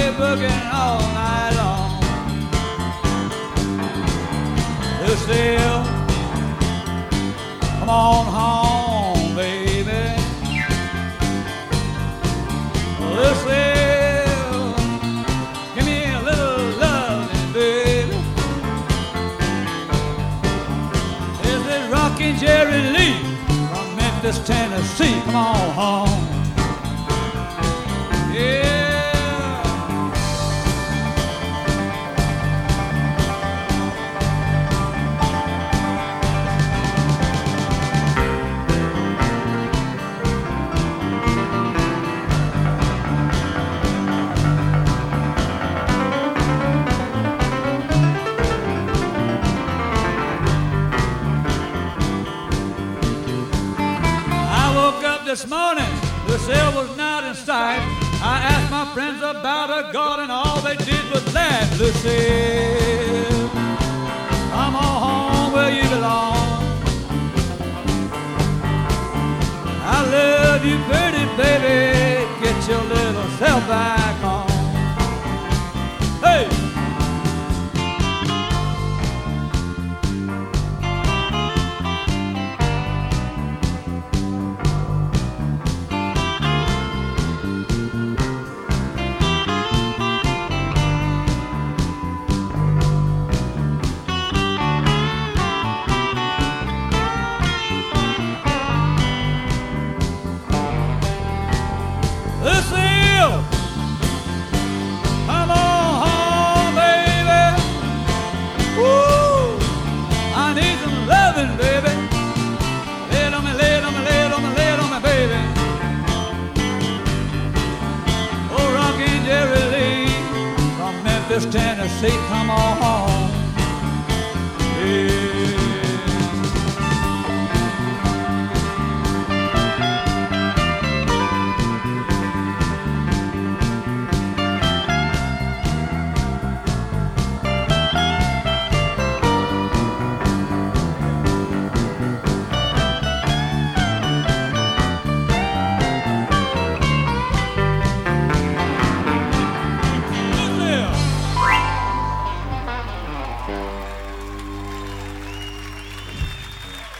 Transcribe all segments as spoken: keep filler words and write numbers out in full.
boogie all night long. Lucille, come on home, baby. Lucille, give me a little loving, baby. This is Rockin' Jerry Lee from Memphis, Tennessee. Come on home. Yeah. This morning, Lucille was not in sight. I asked my friends about her garden, all they did was laugh. Lucille, come on home where you belong. I love you, pretty baby. Get your little self back home. Hey! Lucille, come on home, baby. Woo, I need some loving, baby. Lay it on me, lay it on me, lay it on me, lay it on me, baby. Oh, Rockin' Jerry Lee from Memphis, Tennessee, come on home. Yeah.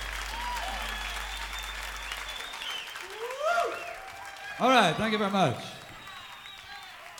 All right, thank you very much.